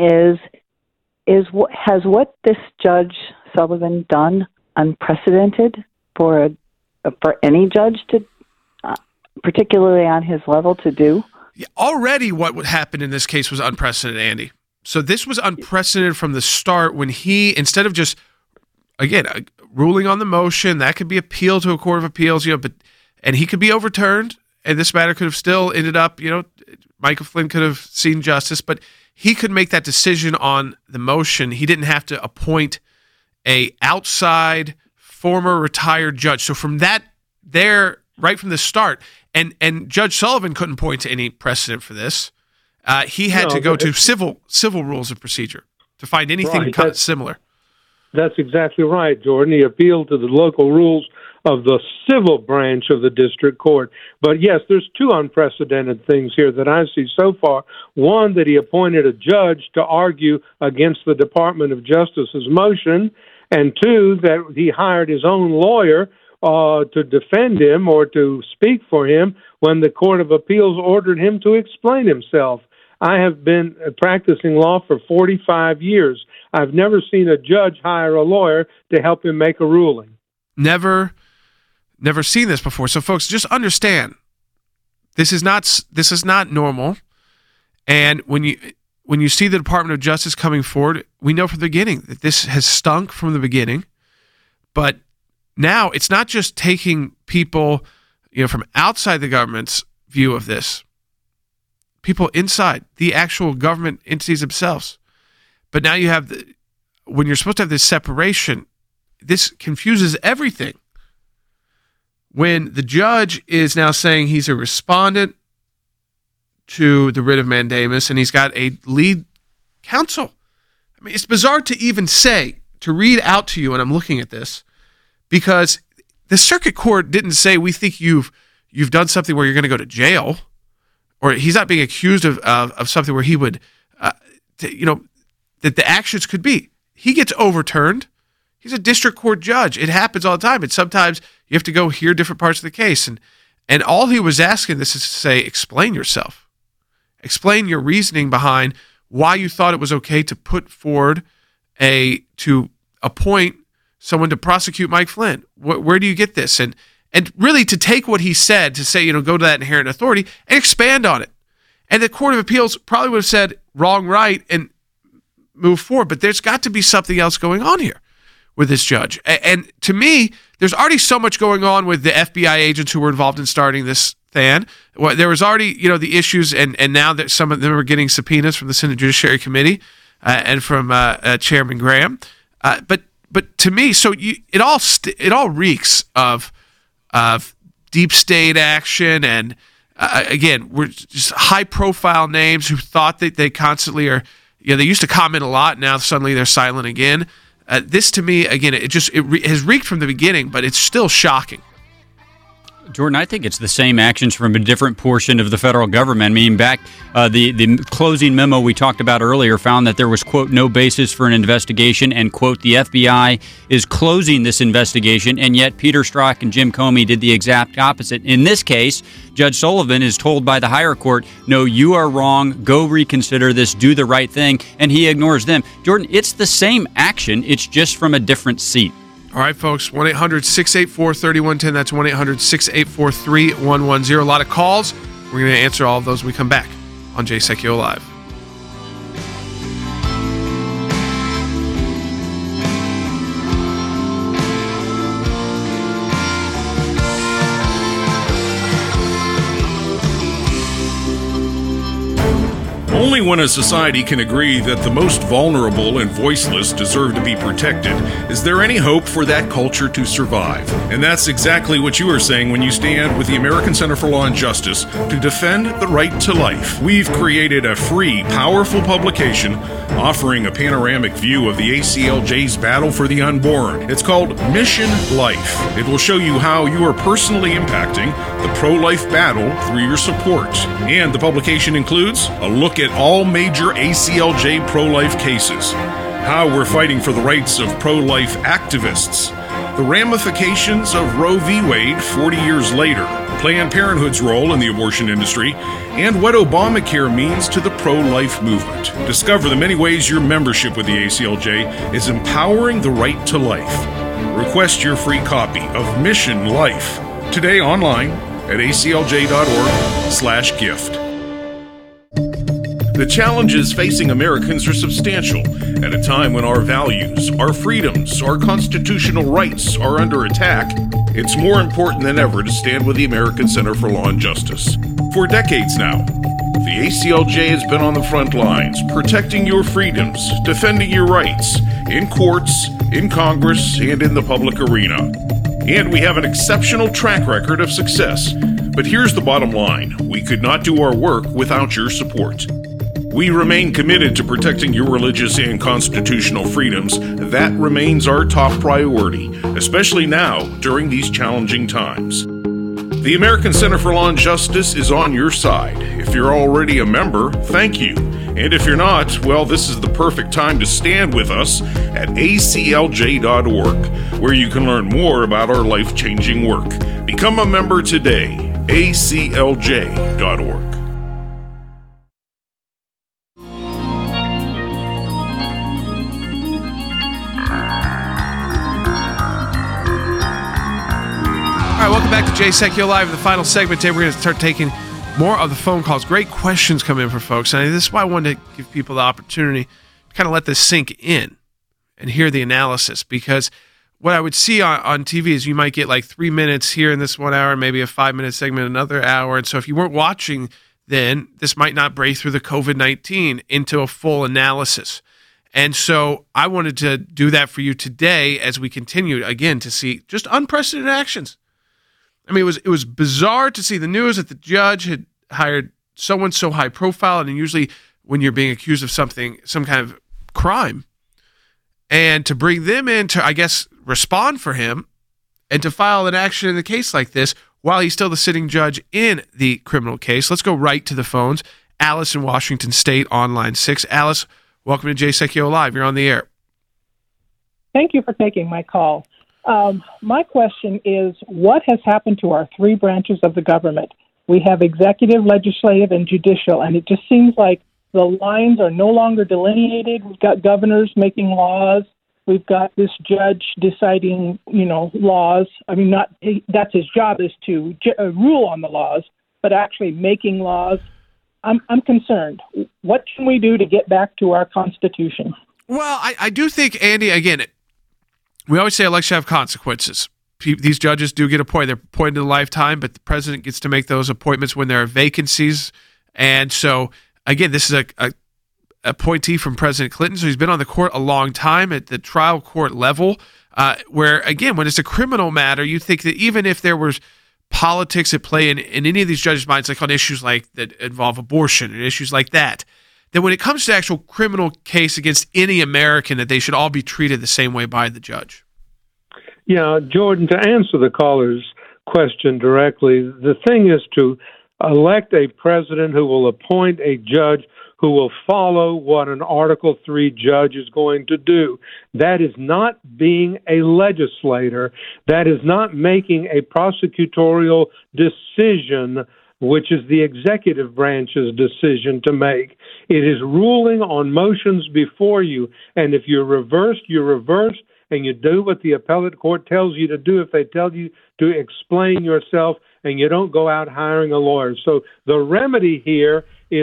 has what this Judge Sullivan done unprecedented for any judge to, particularly on his level, to do? Yeah, already what happened in this case was unprecedented, Andy. So this was unprecedented from the start when he, instead of just, again, ruling on the motion, that could be appealed to a court of appeals, and he could be overturned. And this matter could have still ended up, Michael Flynn could have seen justice, but he could make that decision on the motion. He didn't have to appoint a outside former retired judge. So from that there, right from the start, and Judge Sullivan couldn't point to any precedent for this. He had to go to civil rules of procedure to find anything similar. That's exactly right, Jordan. He appealed to the local rules of the civil branch of the district court. But yes, there's two unprecedented things here that I see so far. One, that he appointed a judge to argue against the Department of Justice's motion, and two, that he hired his own lawyer to defend him or to speak for him when the Court of Appeals ordered him to explain himself. I have been practicing law for 45 years. I've never seen a judge hire a lawyer to help him make a ruling. Never seen this before. So, folks, just understand this is not normal. And when you see the Department of Justice coming forward, we know from the beginning that this has stunk from the beginning. But now it's not just taking people, from outside the government's view of this, people inside the actual government entities themselves. But now you have when you're supposed to have this separation, this confuses everything. When the judge is now saying he's a respondent to the writ of mandamus and he's got a lead counsel. I mean, it's bizarre to even say, to read out to you, and I'm looking at this, because the circuit court didn't say, we think you've done something where you're going to go to jail, or he's not being accused of something where he would, that the actions could be. He gets overturned. He's a district court judge. It happens all the time. And sometimes you have to go hear different parts of the case. And all he was asking this is to say, explain yourself. Explain your reasoning behind why you thought it was okay to put forward to appoint someone to prosecute Mike Flynn. Where do you get this? And really to take what he said to say, go to that inherent authority and expand on it. And the Court of Appeals probably would have said wrong, right, and move forward. But there's got to be something else going on here with this judge. And to me, there's already so much going on with the FBI agents who were involved in starting this thing. Well, there was already, the issues, and now that some of them are getting subpoenas from the Senate Judiciary Committee and from Chairman Graham. But to me, so it all reeks of deep state action, and again, we're just high profile names who thought that they constantly are. They used to comment a lot. Now suddenly they're silent again. This to me, again, it has reeked from the beginning, but it's still shocking. Jordan, I think it's the same actions from a different portion of the federal government. I mean, back the closing memo we talked about earlier found that there was, quote, no basis for an investigation, and, quote, the FBI is closing this investigation, and yet Peter Strzok and Jim Comey did the exact opposite. In this case, Judge Sullivan is told by the higher court, no, you are wrong, go reconsider this, do the right thing, and he ignores them. Jordan, it's the same action, it's just from a different seat. All right, folks, 1-800-684-3110. That's 1-800-684-3110. A lot of calls. We're going to answer all of those when we come back on Jay Sekulow Live. Only when a society can agree that the most vulnerable and voiceless deserve to be protected is there any hope for that culture to survive. And that's exactly what you are saying when you stand with the American Center for Law and Justice to defend the right to life. We've created a free, powerful publication offering a panoramic view of the ACLJ's battle for the unborn. It's called Mission Life. It will show you how you are personally impacting the pro-life battle through your support. And the publication includes a look at all major ACLJ pro-life cases, how we're fighting for the rights of pro-life activists, the ramifications of Roe v. Wade 40 years later, Planned Parenthood's role in the abortion industry, and what Obamacare means to the pro-life movement. Discover the many ways your membership with the ACLJ is empowering the right to life. Request your free copy of Mission Life today online at aclj.org/gift. The challenges facing Americans are substantial at a time when our values, our freedoms, our constitutional rights are under attack. It's more important than ever to stand with the American Center for Law and Justice. For decades now, the ACLJ has been on the front lines, protecting your freedoms, defending your rights, in courts, in Congress, and in the public arena. And we have an exceptional track record of success. But here's the bottom line. We could not do our work without your support. We remain committed to protecting your religious and constitutional freedoms. That remains our top priority, especially now during these challenging times. The American Center for Law and Justice is on your side. If If you're already a member, thank you. And if you're not, well, this is the perfect time to stand with us at aclj.org, where you can learn more about our life-changing work. Become a member today. aclj.org. All right, welcome back to Jay Sekulow Live. In the final segment today, we're going to start taking more of the phone calls. Great questions come in for folks. And this is why I wanted to give people the opportunity to kind of let this sink in and hear the analysis. Because what I would see on TV is you might get like 3 minutes here in this 1 hour, maybe a 5-minute segment another hour. And so if you weren't watching, then this might not break through the COVID-19 into a full analysis. And so I wanted to do that for you today as we continue, again, to see just unprecedented actions. I mean, it was bizarre to see the news that the judge had hired someone so high profile, and usually when you're being accused of something, some kind of crime, and to bring them in to, I guess, respond for him and to file an action in a case like this while he's still the sitting judge in the criminal case. Let's go right to the phones. Alice in Washington State on line 6. Alice, welcome to Jay Sekulow Live. You're on the air. Thank you for taking my call. My question is, what has happened to our three branches of the government? We have executive, legislative, and judicial, and it just seems like the lines are no longer delineated. We've got governors making laws. We've got this judge deciding, laws. I mean, that's his job, is to rule on the laws, but actually making laws. I'm concerned. What can we do to get back to our Constitution? Well, I do think, Andy, again, we always say elections have consequences. These judges do get appointed. They're appointed a lifetime, but the president gets to make those appointments when there are vacancies. And so, again, this is a appointee from President Clinton, so he's been on the court a long time at the trial court level, where, again, when it's a criminal matter, you think that even if there was politics at play in any of these judges' minds, like on issues like that involve abortion and issues like that, then when it comes to actual criminal case against any American, that they should all be treated the same way by the judge. Yeah, Jordan, to answer the caller's question directly, the thing is to elect a president who will appoint a judge who will follow what an Article III judge is going to do. That is not being a legislator. That is not making a prosecutorial decision, which is the executive branch's decision to make. It is ruling on motions before you, and if you're reversed, and you do what the appellate court tells you to do if they tell you to explain yourself, and you don't go out hiring a lawyer. So the remedy here is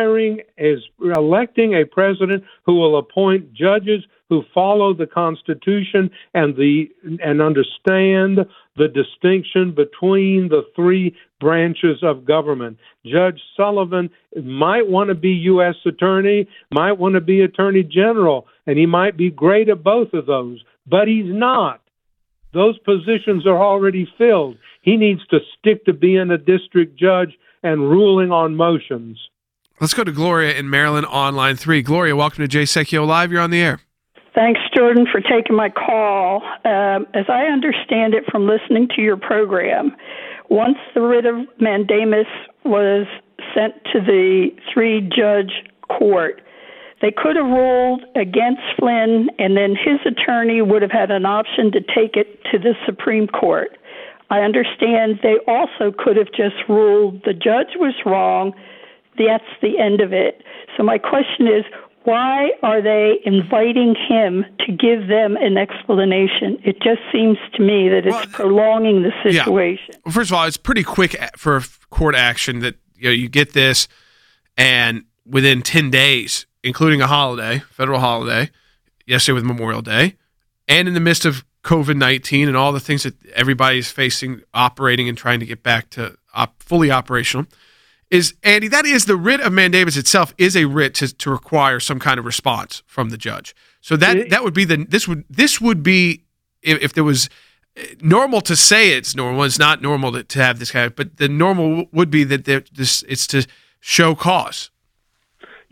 electing a president who will appoint judges who follow the Constitution and understand the distinction between the three branches of government. Judge Sullivan might want to be U.S. Attorney, might want to be Attorney General, and he might be great at both of those, but he's not. Those positions are already filled. He needs to stick to being a district judge and ruling on motions. Let's go to Gloria in Maryland on line 3. Gloria, welcome to Jay Sekulow Live. You're on the air. Thanks, Jordan, for taking my call. As I understand it from listening to your program, once the writ of mandamus was sent to the three-judge court, they could have ruled against Flynn, and then his attorney would have had an option to take it to the Supreme Court. I understand they also could have just ruled the judge was wrong. That's the end of it. So my question is, why are they inviting him to give them an explanation? It just seems to me that it's prolonging the situation. Yeah. Well, first of all, it's pretty quick for court action that you get this, and within 10 days, including a holiday, federal holiday, yesterday with Memorial Day, and in the midst of COVID-19 and all the things that everybody's facing, operating and trying to get back to fully operational, is, Andy, that is the writ of mandamus itself is a writ to require some kind of response from the judge. So that would be this would be if there was normal to say it's normal. It's not normal to have this kind of, but the normal would be that it's to show cause.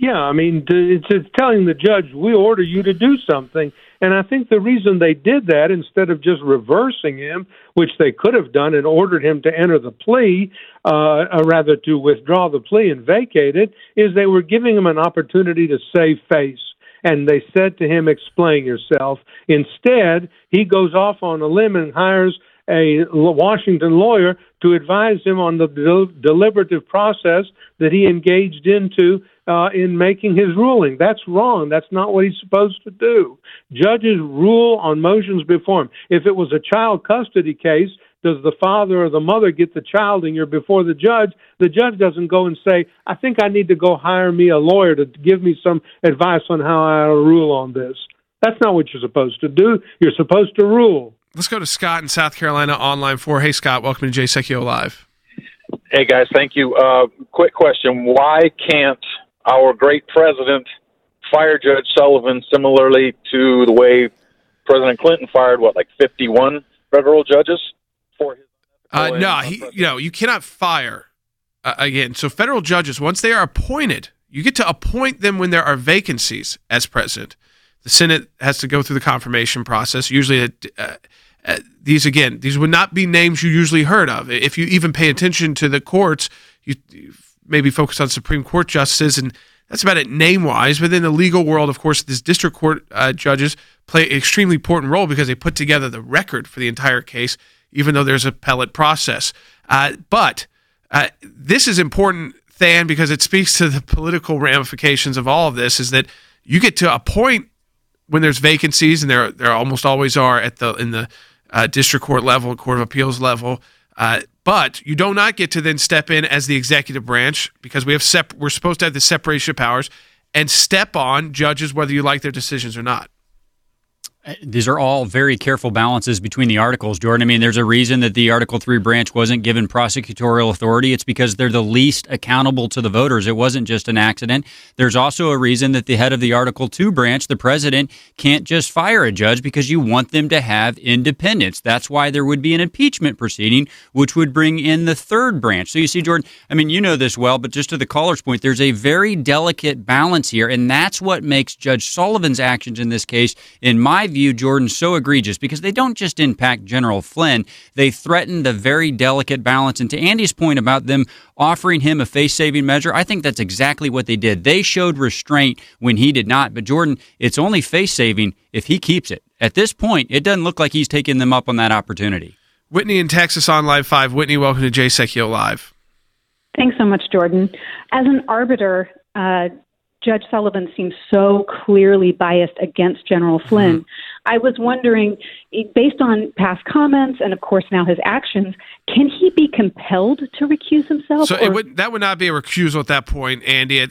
Yeah, I mean, it's telling the judge, we order you to do something. And I think the reason they did that, instead of just reversing him, which they could have done and ordered him to enter the plea, rather to withdraw the plea and vacate it, is they were giving him an opportunity to save face. And they said to him, explain yourself. Instead, he goes off on a limb and hires a Washington lawyer to advise him on the deliberative process that he engaged into in making his ruling. That's wrong. That's not what he's supposed to do. Judges rule on motions before him. If it was a child custody case, does the father or the mother get the child and you're before the judge doesn't go and say, I think I need to go hire me a lawyer to give me some advice on how I ought to rule on this. That's not what you're supposed to do. You're supposed to rule. Let's go to Scott in South Carolina on line 4. Hey, Scott, welcome to Jay Sekulow Live. Hey, guys, thank you. Quick question. Why can't our great president fire Judge Sullivan similarly to the way President Clinton fired, 51 federal judges? You cannot fire again. So federal judges, once they are appointed, you get to appoint them when there are vacancies as president. The Senate has to go through the confirmation process. Usually, these would not be names you usually heard of. If you even pay attention to the courts, you maybe focus on Supreme Court justices, and that's about it name-wise. But in the legal world, of course, these district court judges play an extremely important role because they put together the record for the entire case, even though there's an appellate process. But this is important, Than, because it speaks to the political ramifications of all of this, is that you get to appoint when there's vacancies, and there almost always are in the district court level, court of appeals level, but you do not get to then step in as the executive branch, because we're supposed to have the separation of powers and step on judges whether you like their decisions or not. These are all very careful balances between the articles, Jordan. I mean, there's a reason that the Article 3 branch wasn't given prosecutorial authority. It's because they're the least accountable to the voters. It wasn't just an accident. There's also a reason that the head of the Article 2 branch, the president, can't just fire a judge, because you want them to have independence. That's why there would be an impeachment proceeding, which would bring in the third branch. So you see, Jordan, I mean, you know this well, but just to the caller's point, there's a very delicate balance here, and that's what makes Judge Sullivan's actions in this case, in my view, Jordan, so egregious, because they don't just impact General Flynn, they threaten the very delicate balance. And to Andy's point about them offering him a face-saving measure, I think that's exactly what they did. They showed restraint when he did not. But Jordan, it's only face-saving if he keeps it. At this point, it doesn't look like he's taking them up on that opportunity. Whitney in Texas on Live 5. Whitney, welcome to Jay Sekulow Live. Thanks so much, Jordan. As an arbiter, Judge Sullivan seems so clearly biased against General Flynn. Mm-hmm. I was wondering, based on past comments and, of course, now his actions, can he be compelled to recuse himself? So that would not be a recusal at that point, Andy.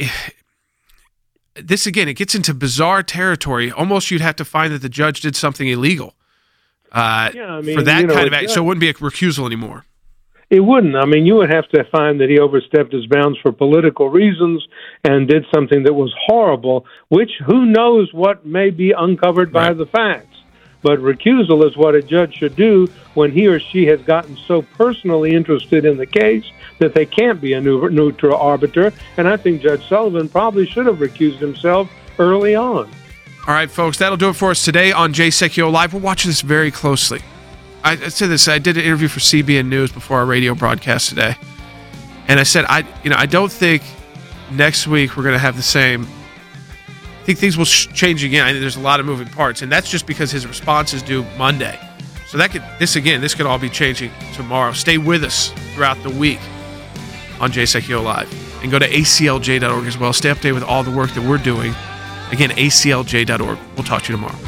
This, again, it gets into bizarre territory. Almost you'd have to find that the judge did something illegal for that kind of act. So it wouldn't be a recusal anymore. It wouldn't. I mean, you would have to find that he overstepped his bounds for political reasons and did something that was horrible, which who knows what may be uncovered by the facts. But recusal is what a judge should do when he or she has gotten so personally interested in the case that they can't be a neutral arbiter. And I think Judge Sullivan probably should have recused himself early on. All right, folks, that'll do it for us today on Jay Sekulow Live. We're watching this very closely. I said this. I did an interview for CBN News before our radio broadcast today, and I said, I don't think next week we're going to have the same. I think things will change again. I think there's a lot of moving parts, and that's just because his response is due Monday. So this could all be changing tomorrow. Stay with us throughout the week on Jay Sekulow Live, and go to aclj.org as well. Stay updated with all the work that we're doing. Again, aclj.org. We'll talk to you tomorrow.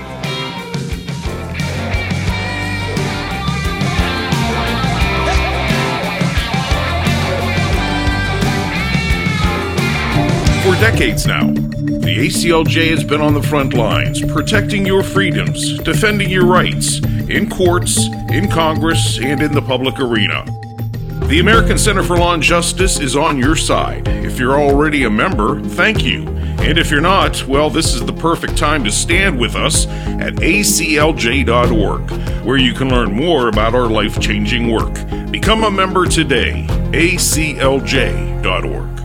For decades now, the ACLJ has been on the front lines, protecting your freedoms, defending your rights, in courts, in Congress, and in the public arena. The American Center for Law and Justice is on your side. If you're already a member, thank you. And if you're not, well, this is the perfect time to stand with us at aclj.org, where you can learn more about our life-changing work. Become a member today, aclj.org.